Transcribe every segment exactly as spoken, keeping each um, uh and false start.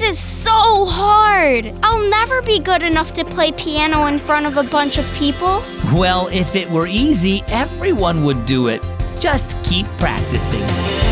This is so hard. I'll never be good enough to play piano in front of a bunch of people. Well, if it were easy, everyone would do it. Just keep practicing.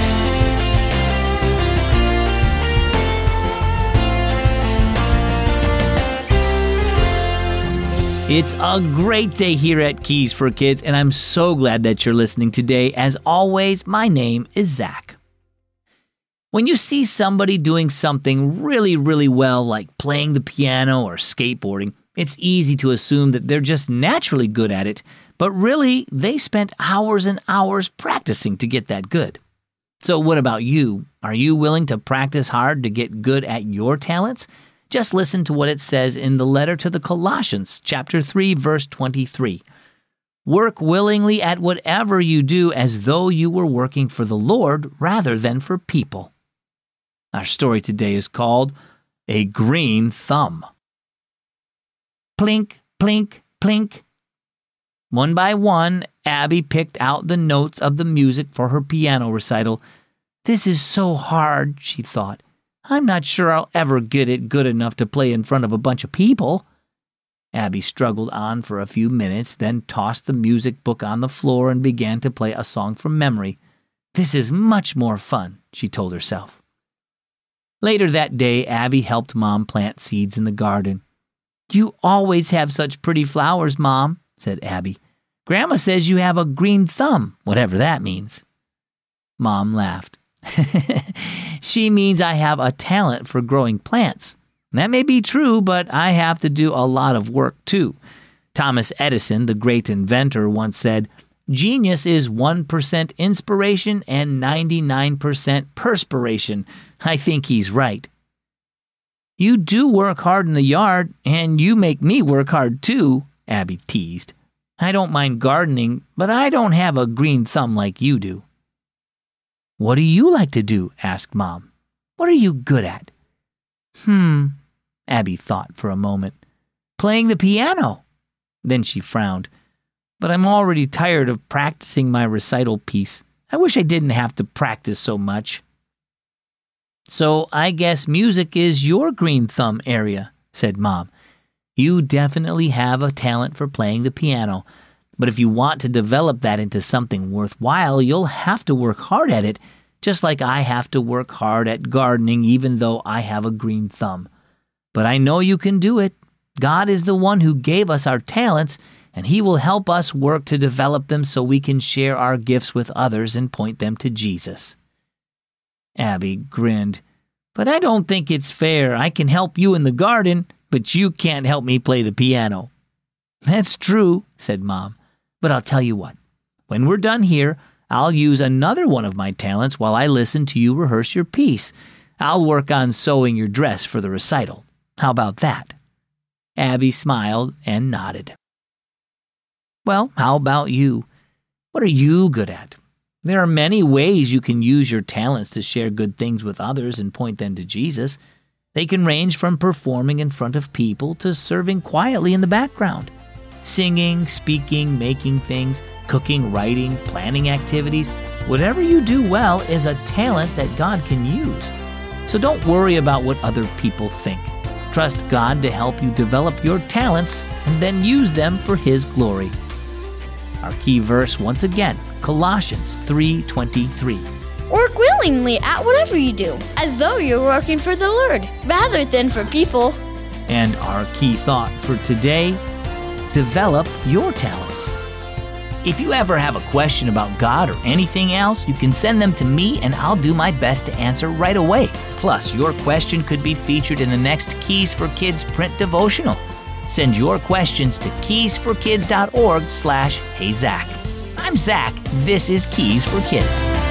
It's a great day here at Keys for Kids, and I'm so glad that you're listening today. As always, my name is Zach. When you see somebody doing something really, really well, like playing the piano or skateboarding, it's easy to assume that they're just naturally good at it, but really, they spent hours and hours practicing to get that good. So what about you? Are you willing to practice hard to get good at your talents? Just listen to what it says in the letter to the Colossians, chapter three, verse twenty-three. Work willingly at whatever you do as though you were working for the Lord rather than for people. Our story today is called A Green Thumb. Plink, plink, plink. One by one, Abby picked out the notes of the music for her piano recital. This is so hard, she thought. I'm not sure I'll ever get it good enough to play in front of a bunch of people. Abby struggled on for a few minutes, then tossed the music book on the floor and began to play a song from memory. This is much more fun, she told herself. Later that day, Abby helped Mom plant seeds in the garden. You always have such pretty flowers, Mom, said Abby. Grandma says you have a green thumb, whatever that means. Mom laughed. She means I have a talent for growing plants. That may be true, but I have to do a lot of work too. Thomas Edison, the great inventor, once said, Genius is one percent inspiration and ninety-nine percent perspiration. I think he's right. You do work hard in the yard, and you make me work hard too, Abby teased. I don't mind gardening, but I don't have a green thumb like you do. What do you like to do? Asked Mom. What are you good at? Hmm, Abby thought for a moment. Playing the piano. Then she frowned. But I'm already tired of practicing my recital piece. I wish I didn't have to practice so much. So I guess music is your green thumb area, said Mom. You definitely have a talent for playing the piano. But if you want to develop that into something worthwhile, you'll have to work hard at it, just like I have to work hard at gardening even though I have a green thumb. But I know you can do it. God is the one who gave us our talents, and He will help us work to develop them so we can share our gifts with others and point them to Jesus. Abby grinned. But I don't think it's fair. I can help you in the garden, but you can't help me play the piano. That's true, said Mom. But I'll tell you what, when we're done here, I'll use another one of my talents while I listen to you rehearse your piece. I'll work on sewing your dress for the recital. How about that? Abby smiled and nodded. Well, how about you? What are you good at? There are many ways you can use your talents to share good things with others and point them to Jesus. They can range from performing in front of people to serving quietly in the background. Singing, speaking, making things, cooking, writing, planning activities, whatever you do well is a talent that God can use. So don't worry about what other people think. Trust God to help you develop your talents and then use them for His glory. Our key verse once again, Colossians three twenty-three. Work willingly at whatever you do, as though you're working for the Lord, rather than for people. And our key thought for today, develop your talents. If you ever have a question about God or anything else, you can send them to me and I'll do my best to answer right away. Plus, your question could be featured in the next Keys for Kids print devotional. Send your questions to keysforkids.org slash Hey Zach. I'm Zach. This is Keys for Kids.